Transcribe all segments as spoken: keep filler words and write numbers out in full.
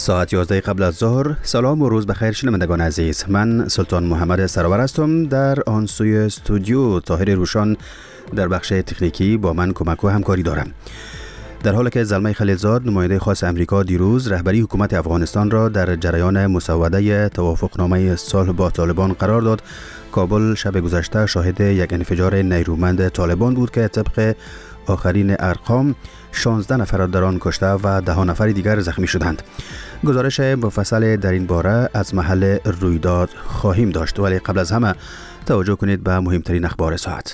ساعت یازده قبل از ظهر. سلام و روز بخیر شنوندگان عزیز. من سلطان محمد سرور هستم. در آن سوی استودیو طاهر روشان در بخش تکنیکی با من کمک و همکاری دارم. در حالی که زلمه خلیلزاد نماینده خاص امریکا دیروز رهبری حکومت افغانستان را در جریان مسوده توافقنامه صلح با طالبان قرار داد، کابل شب گذشته شاهد یک انفجار نیرومند طالبان بود که طبق آخرین ارقام شانزده نفر در آن کشته و ده نفر دیگر زخمی شدند. گزارش مفصل در این باره از محل رویداد خواهیم داشت، ولی قبل از همه توجه کنید به مهمترین اخبار ساعت.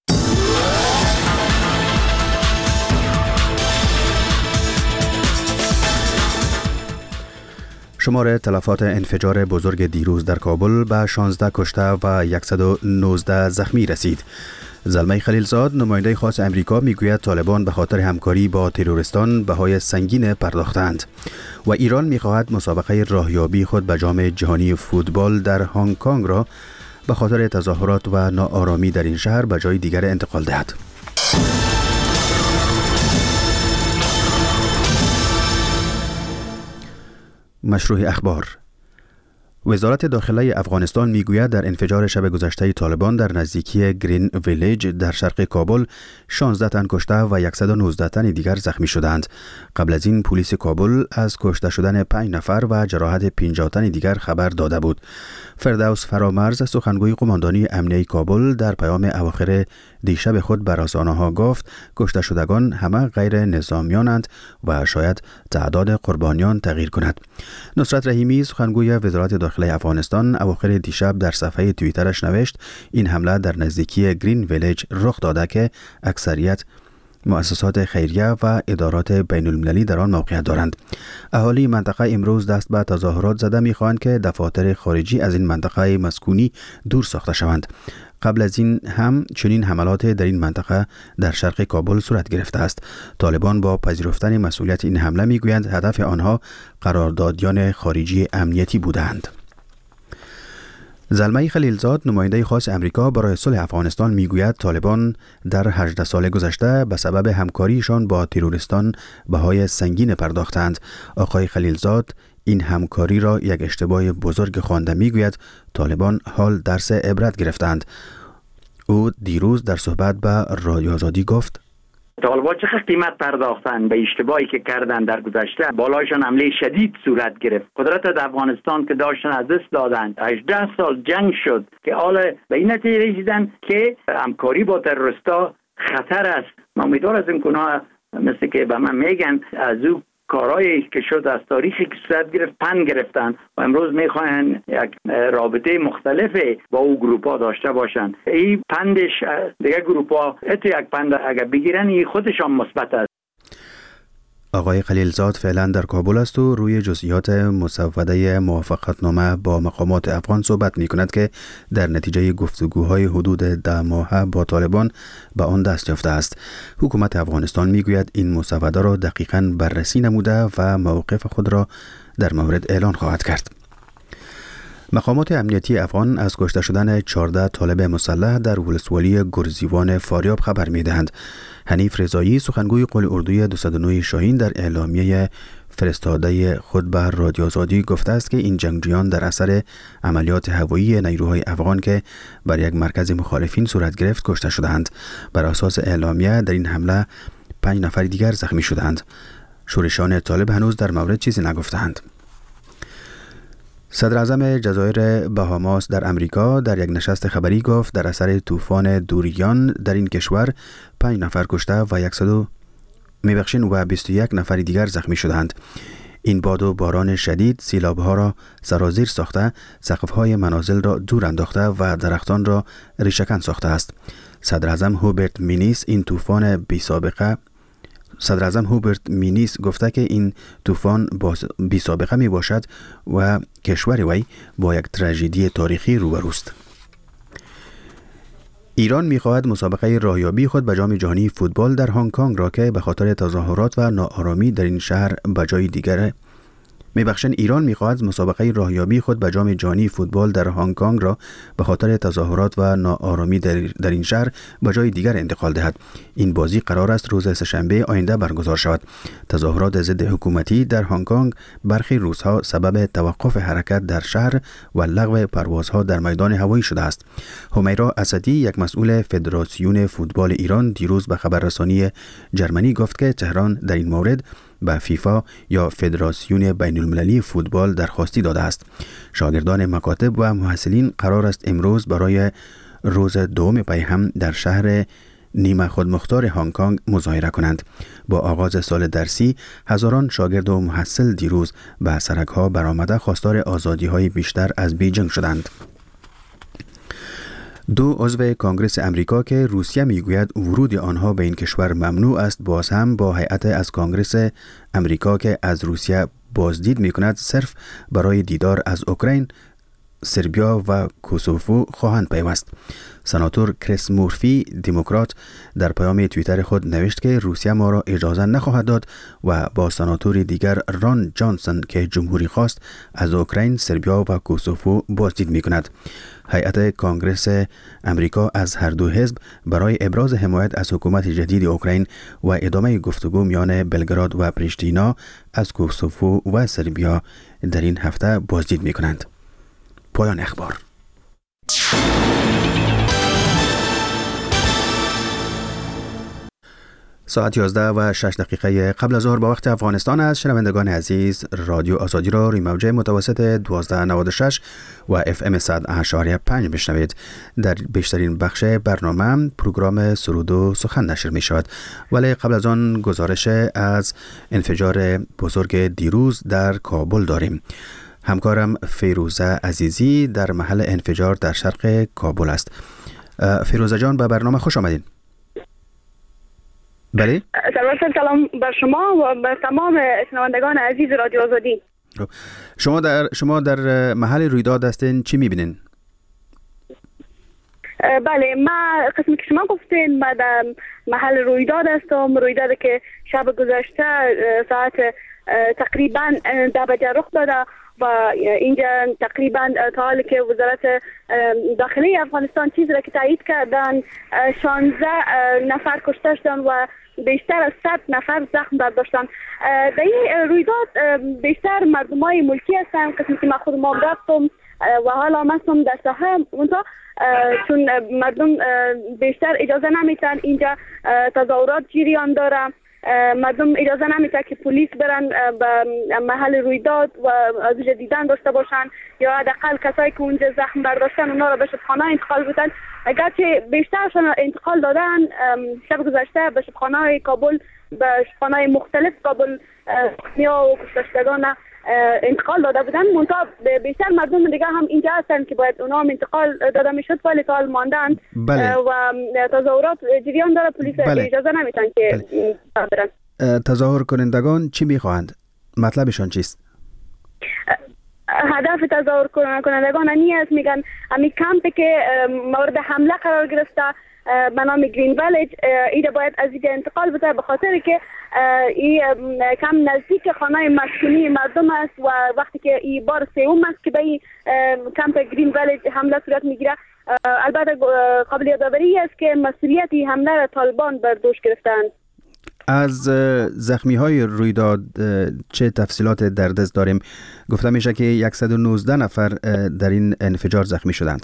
شمار تلفات انفجار بزرگ دیروز در کابل به شانزده کشته و صد و نوزده زخمی رسید. زلمه خلیلزاد نماینده خاص امریکا میگوید طالبان به خاطر همکاری با تروریستان بهای سنگین پرداختند و ایران میخواهد مسابقه راهیابی خود به جام جهانی فوتبال در هنگ کنگ را به خاطر تظاهرات و ناآرامی در این شهر به جای دیگر انتقال دهد. مشروع اخبار. وزارت داخله افغانستان میگوید در انفجار شب گذشته طالبان در نزدیکی گرین ویلیج در شرق کابل شانزده تن کشته و صد و نوزده تن دیگر زخمی شدند. قبل از این پلیس کابل از کشته شدن پنج نفر و جراحت پنجاه تن دیگر خبر داده بود. فردوس فرامرز سخنگوی قماندانی امنیه کابل در پیام اواخر دیشب خود بر رسانه‌ها گفت کشته شدگان همه غیر نظامیانند و شاید تعداد قربانیان تغییر کند. نصرت رحیمی سخنگوی وزارت داخله افغانستان اواخر دیشب در صفحه توییترش نوشت این حمله در نزدیکی گرین ویلیج رخ داده که اکثریت مؤسسات خیریه و ادارات بین المللی در آن موقعیت دارند. اهالی منطقه امروز دست به تظاهرات زده می‌خواهند که دفاتر خارجی از این منطقه مسکونی دور ساخته شوند. قبل از این هم چنین حملات در این منطقه در شرق کابل صورت گرفته است. طالبان با پذیرفتن مسئولیت این حمله میگویند هدف آنها قراردادیان خارجی امنیتی بودند. زلمه خلیلزاد نماینده خاص امریکا برای صلح افغانستان میگوید طالبان در هجده سال گذشته به سبب همکاریشان با تروریستان بهای سنگین پرداختند. آقای خلیلزاد این همکاری را یک اشتباه بزرگ خوانده میگوید طالبان حال درس عبرت گرفتند. او دیروز در صحبت به رادیو آزادی گفت طالبان چه قیمت پرداختن به اشتباهی که کردن در گذشته. بالایشان حمله شدید صورت گرفت. قدرت در افغانستان که داشتن از دست دادند. هجده سال جنگ شد که حالا به این نتیجه رسیدن که همکاری با تروریستا خطر است. من امیدوار از این گناه مثل که به من میگن از او کارهایی که شد از تاریخی که صورت گرفت پند گرفتن و امروز میخواهند یک رابطه مختلفی با او گروپا داشته باشند. این پندش دیگه گروپا ات یک پند اگر بگیرن این خودشان مثبت است. آقای خلیلزاد فعلا در کابل است و روی جزئیات مسوده موافقتنامه با مقامات افغان صحبت می کند که در نتیجه گفتگوهای حدود ده ماهه با طالبان به آن دست یافته است. حکومت افغانستان می گوید این مسوده را دقیقاً بررسی نموده و موقف خود را در مورد اعلان خواهد کرد. مقامات امنیتی افغان از کشته شدن چهارده طالب مسلح در ولسوالی گرزیوان فاریاب خبر می‌دهند. حنیف رضایی سخنگوی قول اردوی دویست و نه شاهین در اعلامیه فرستاده خود به رادیو آزادی گفته است که این جنگجویان در اثر عملیات هوایی نیروهای افغان که بر یک مرکز مخالفین صورت گرفت کشته شدند. بر اساس اعلامیه در این حمله پنج نفر دیگر زخمی شدند. شورشان طالب هنوز در مورد چیزی نگفتند. صدر اعظم جزایر بهاماس در امریکا در یک نشست خبری گفت در اثر طوفان دوریان در این کشور پنج نفر کشته و صد میبخشین و بیست و یک نفر دیگر زخمی شدند. این باد و باران شدید سیلاب‌ها را سرازیر ساخته، سقف‌های منازل را دور انداخته و درختان را ریشه‌کن ساخته است. صدر اعظم هوبرت مینیس این طوفان بی سابقه صدر اعظم هوبرت مینیس گفته که این طوفان بی سابقه می باشد و کشور وی با یک تراژدی تاریخی روبروست. ایران می خواهد مسابقه راهیابی خود به جام جهانی فوتبال در هنگ کنگ را که به خاطر تظاهرات و ناآرامی در این شهر به جای دیگر میبخشند ایران میخواهد مسابقه راهیابی خود به جام جهانی فوتبال در هنگ کنگ را به خاطر تظاهرات و ناآرامی در, در این شهر به جای دیگر انتقال دهد. این بازی قرار است روز سه‌شنبه آینده برگزار شود. تظاهرات ضد حکومتی در هنگ کنگ برخی روزها سبب توقف حرکت در شهر و لغو پروازها در میدان هوایی شده است. همیرا اسدی، یک مسئول فدراسیون فوتبال ایران، دیروز به خبررسانی جرمنی گفت که تهران در این مورد به فیفا یا فدراسیون بین المللی فوتبال درخواستی داده است. شاگردان مکاتب و محصلین قرار است امروز برای روز دوم پیهم در شهر نیمه خودمختار هنگ کنگ مظاهره کنند. با آغاز سال درسی هزاران شاگرد و محصل دیروز به سرک‌ها برآمده خواستار آزادی‌های بیشتر از بیجینگ شدند. دو عضو کنگره امریکا که روسیه میگوید ورود آنها به این کشور ممنوع است، باز هم با هیئت از کنگره امریکا که از روسیه بازدید میکند صرف برای دیدار از اوکراین، سربیا و کوسوفو خواهند پیوست. سناتور کریس مورفی دموکرات در پیام توییتر خود نوشت که روسیه ما را اجازه نخواهد داد و با سناتور دیگر ران جانسون که جمهوری خواست از اوکراین، سربیا و کوسوفو بازدید میکند. هیئت کنگره امریکا از هر دو حزب برای ابراز حمایت از حکومت جدید اوکراین و ادامه گفتگو میان بلگراد و پریشتینا از کوسوفو و سربیا در این هفته بازدید میکنند. پایان اخبار. ساعت یازده و شش دقیقه قبل از ظهر به وقت افغانستان است. شنوندگان عزیز، رادیو آزادی را روی موج متوسط دوازده نود و شش و اف ام صد و هشت و پنج بشنوید. در بیشترین بخش برنامه پروگرام سرود و سخن نشر می شود، ولی قبل از آن گزارش از انفجار بزرگ دیروز در کابل داریم. همکارم فیروزه عزیزی در محل انفجار در شرق کابل است. فیروزه جان، به برنامه خوش آمدین. بله، سلام بر شما و بر تمام شنوندگان عزیز رادیو آزادی. شما در شما در محل رویداد هستین، چی میبینین؟ بله، ما قسمی که شما گفتین ما در محل رویداد هستم. رویدادی که شب گذشته ساعت تقریبا ده بجه رخ داده و اینجا تقریبا تا حالی که وزارت داخلی افغانستان چیزی را که تایید کردن، شانزده نفر کشته شدن و بیشتر از صد نفر زخم برداشتن. در این رویداد بیشتر مردمای ملکی هستن، قسمی که ما خود ما رفتم و حالا ما هستم در ساحه اونجا، چون مردم بیشتر اجازه نمیتن اینجا تظاهرات جریان داره. مردم اجازه نمیده که پلیس برن به محل رویداد و از اونجا دیدن داشته باشن، یا حداقل کسایی که اونجا زخم برداشتن اونا را به شبخانه انتقال بودن. اگرچه بیشترشون انتقال دادن شب گذشته به شبخانه کابل، به شبخانه مختلف کابل نیا و کشتگان انتقال داده بودن. منتها بیشتر مردم دیگه هم اینجا هستن که باید اونا هم انتقال داده میشد ولی تا حال ماندن. بله. و تظاهرات جریان داره، پلیس بله. اجازه نمیتن که بله. برن. تظاهر کنندگان چی میخواهند؟ مطلبشان چیست؟ هدف تظاهر کنندگان این است، میگن همین کمپی که مورد حمله قرار گرفته به نام گرین ویلیج، ایده باید از اینجا انتقال بده، به خاطر که این کم نزدیک خانه مسکونی مردم است و وقتی که این بار سوم است که به این کمپ گرین ویلیج حمله صورت میگیره. البته قابل یادآوری است که مسئولیت این حمله را طالبان بر دوش گرفتند. از زخمی های رویداد چه تفصیلات در دست داریم؟ گفته میشه که صد و نوزده نفر در این انفجار زخمی شدند.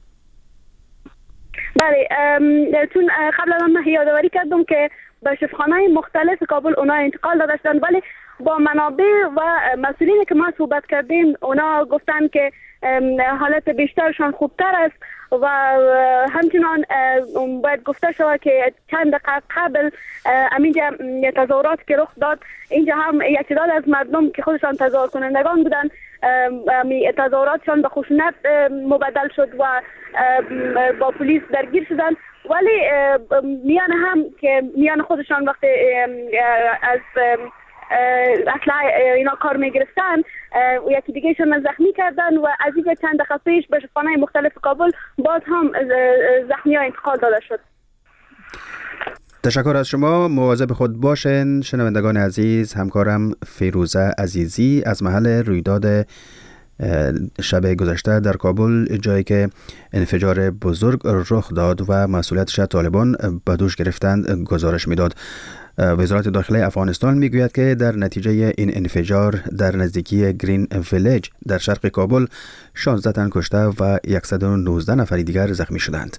بله، چون قبل از آن من یادآوری کردم که به شفاخانه‌های مختلف کابل اونا انتقال داده شدند، ولی با منابع و مسئولین که ما صحبت کردیم اونا گفتن که حالت بیشترشان خوبتر است و همچنان باید گفته شود که چند دقیقه قبل همینجا تظاهرات که رخ داد، اینجا هم یک تعداد از مردم که خودشان تظاهر کنندگان بودن تظاهراتشان به خشونت مبدل شد و با پلیس درگیر شدن، ولی میان هم که میان خودشان وقتی از اسلحه اینا کار میگرفتن یکی دیگه شون زخمی کردن و از اینجا چند دقیقه پیش به شفاخانه‌های مختلف کابل باز هم زخمی ها انتقال داده شد. تشکر از شما. مواظب خود باشین شنوندگان عزیز. همکارم فیروزه عزیزی از محل رویداد شب گذشته در کابل، جایی که انفجار بزرگ رخ داد و مسئولیتش طالبان به دوش گرفتند، گزارش میداد. وزارت داخله افغانستان میگوید که در نتیجه این انفجار در نزدیکی گرین ویلیج در شرق کابل شانزده تن کشته و صد و نوزده نفر دیگر زخمی شدند.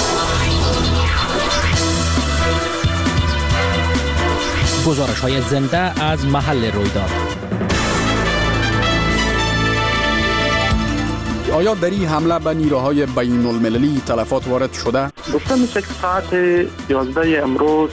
گزارش های زنده از محل رویداد. آیا در این حمله به نیروهای بین المللی تلفات وارد شده؟ گفته میشه که ساعت یازده امروز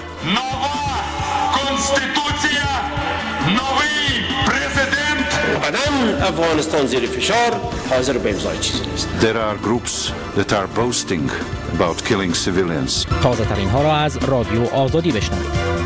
کنستیتوسیا نوی پرزیدنت قدم افغانستان زیر فشار، حاضر به امضای چیزی نیست. There are groups that are boasting about killing civilians. تازه ترین ها را از رادیو آزادی بشنوید.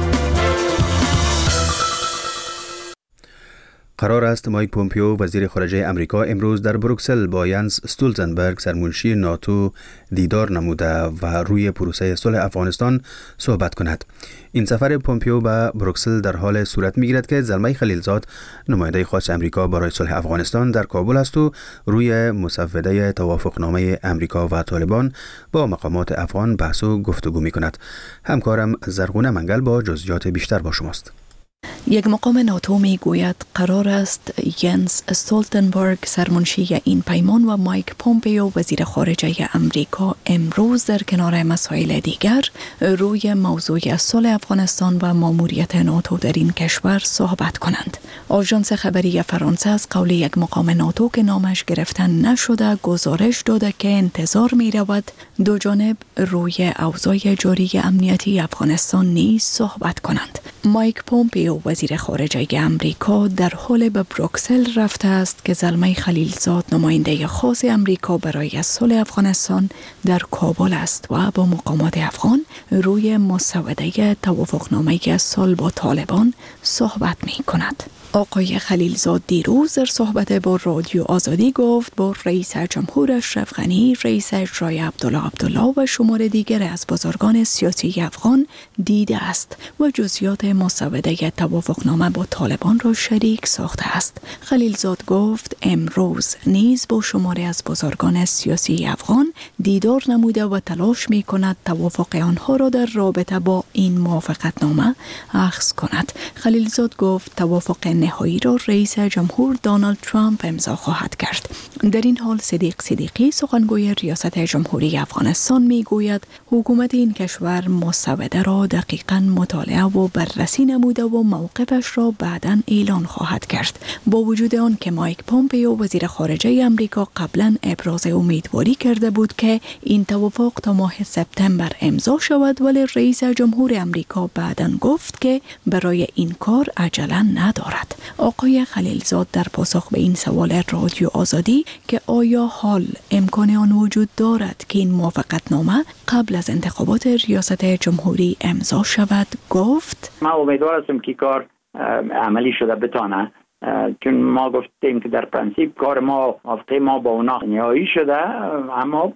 قرار است مایک پومپیو وزیر خارجه امریکا امروز در بروکسل با ینس استولتنبرگ سرمنشی ناتو دیدار نموده و روی پروسه صلح افغانستان صحبت کند. این سفر پومپیو به بروکسل در حال صورت می‌گیرد که زلمه خلیلزاد نماینده خاص امریکا برای صلح افغانستان در کابل است و روی مسوده توافقنامه امریکا و طالبان با مقامات افغان بحث و گفتگو می‌کند. همکارم زرغونه منگل با جزئیات بیشتر با شماست. یک مقام ناتو می گوید قرار است ینس استولتنبرگ سرمنشی این پیمان و مایک پومپیو وزیر خارجه امریکا امروز در کنار مسائل دیگر روی موضوع صلح افغانستان و ماموریت ناتو در این کشور صحبت کنند. آژانس خبری فرانسه از قول یک مقام ناتو که نامش گرفتن نشده گزارش داده که انتظار می رود دو جانب روی اوضاع جاری امنیتی افغانستان نیز صحبت کنند. مایک پومپیو وزیر خارجه امریکا در حال به بروکسل رفته است که زلمه خلیلزاد نماینده خاص امریکا برای صلح افغانستان در کابل است و با مقامات افغان روی مسوده توافقنامه صلح با طالبان صحبت می کند. آقای خلیلزاد دیروز در صحبت با رادیو آزادی گفت با رئیس جمهور اشرف غنی، رئیس اجرایی عبدالله عبدالله و شمار دیگر از بزرگان سیاسی افغان دیده است و جزئیات مسوده توافقنامه با طالبان را شریک ساخته است. خلیلزاد گفت امروز نیز با شماری از بزرگان سیاسی افغان دیدار نموده و تلاش می کند توافق آنها را در رابطه با این موافقتنامه اخذ کند. خلیلزاد گفت توافق نهایی را رئیس جمهور دونالد ترامپ امضا خواهد کرد. در این حال صدیق صدیقی سخنگوی ریاست جمهوری افغانستان می گوید حکومت این کشور مسوده را دقیقاً مطالعه و بررسی نموده و موقفش را بعداً اعلان خواهد کرد. با وجود آن که مایک پومپیو وزیر خارجه امریکا قبلاً ابراز امیدواری کرده بود که این توافق تا ماه سپتامبر امضا شود، ولی رئیس جمهور امریکا بعداً گفت که برای این کار عجله ندارد. آقای خلیلزاد در پاسخ به این سوال رادیو آزادی که آیا حال امکان آن وجود دارد که این موافقتنامه قبل از انتخابات ریاست جمهوری امضا شود گفت ما امیدوار هستم که کار عملی شده بتانه، چون ما گفتیم که در پرنسیپ کار ما هفته ما با اونا نهایی شده، اما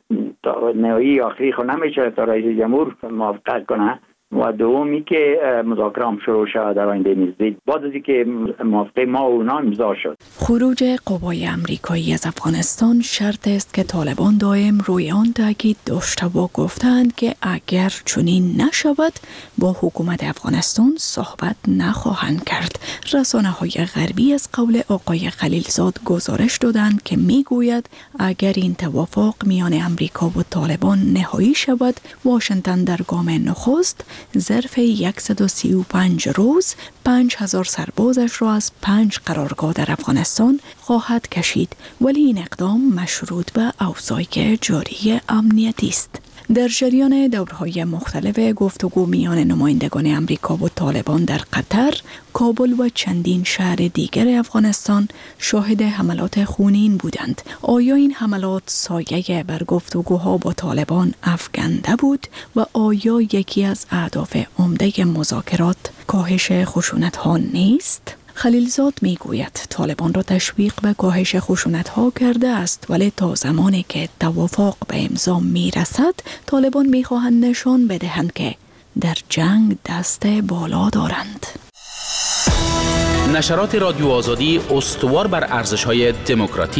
نهایی آخری خود نمیشه تا رئیس جمهور موافقت کنه و دومی که مذاکره هم شروع شد در آینده نزدیک بعد از اینکه موافقه ما و اونا امضا شد. خروج قوای امریکایی از افغانستان شرط است که طالبان دائم روی آن تاکید داشته و گفتند که اگر چنین نشود با حکومت افغانستان صحبت نخواهند کرد. رسانه‌های غربی از قول آقای خلیلزاد گزارش دادند که میگوید اگر این توافق میان امریکا و طالبان نهایی شود، واشنگتن در گام نخست ظرف صد و سی و پنج روز پنج هزار سربازش را از پنج قرارگاه در افغانستان خواهد کشید، ولی این اقدام مشروط به اوضاع جاری امنیتی است. در جریان دورهای مختلف گفتگو میان نمایندگان امریکا و طالبان در قطر، کابل و چندین شهر دیگر افغانستان شاهد حملات خونین بودند. آیا این حملات سایه بر گفتگوها با طالبان افکنده بود و آیا یکی از اهداف عمده مذاکرات کاهش خشونت‌ها نیست؟ خلیلزاد می گوید طالبان را تشویق به کاهش خشونت‌ها کرده است، ولی تا زمانی که توافق به امضا می رسد طالبان می خواهند نشان بدهند که در جنگ دست بالا دارند. نشرات رادیو آزادی استوار بر ارزش‌های دموکراتیک